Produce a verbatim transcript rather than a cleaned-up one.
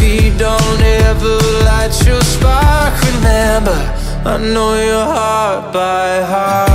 feet don't ever light your spark. Remember, I know your heart by heart.